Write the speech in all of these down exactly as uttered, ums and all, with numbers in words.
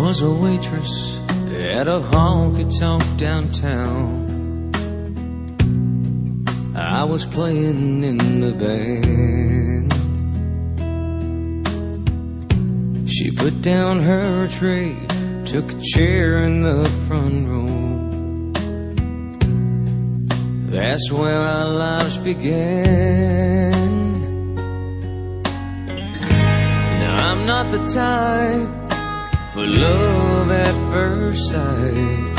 was a waitress at a honky-tonk downtown. I was playing in the band. She put down her tray, took a chair in the front row. That's where our lives began. Now I'm not the type for love at first sight,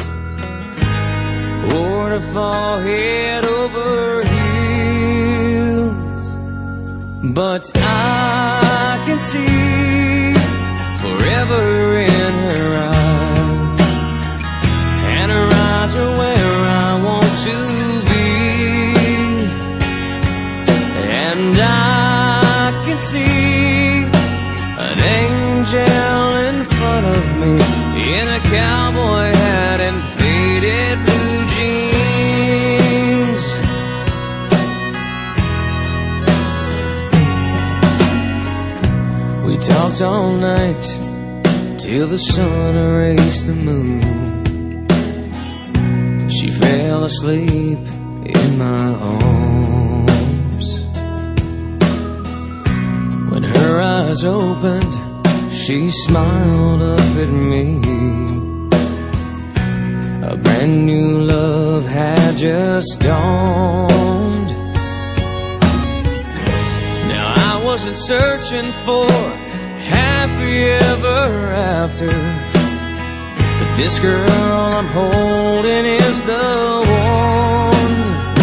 or to fall head over heels, but I can see forever in her eyes, and her eyes are where I want to be, and I can see an angel in front of me in a cowboy hat and faded blue jeans. We talked all night till the sun erased the moon. She fell asleep in my arms. When her eyes opened, she smiled up at me. A brand new love had just dawned. Now I wasn't searching for happy ever after, but this girl I'm holding is the one.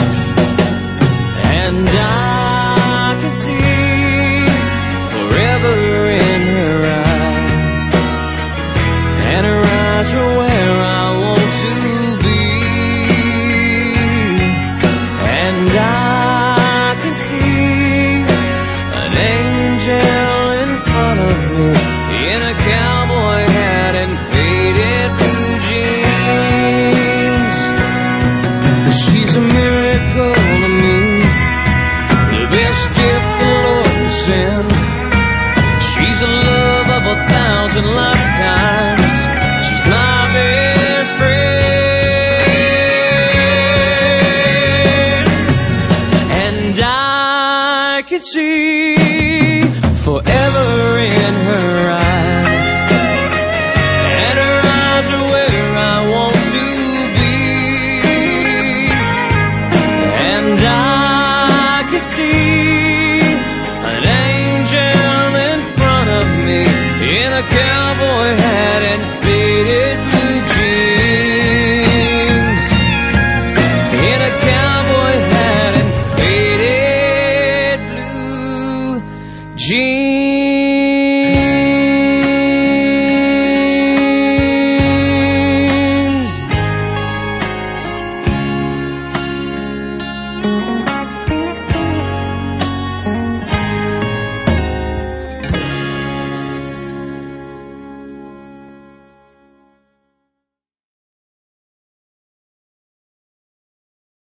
And I can see forever in her eyes, and her eyes are where I want to be, and I can see an angel in front of me in a cowboy hat and faded blue jeans. She's a miracle to me, the best gift the Lord can send. She's a love of a thousand lifetimes. She's my best friend, and I can see forever in her eyes, and her eyes are where I want to be, and I can see an angel in front of me in a cowboy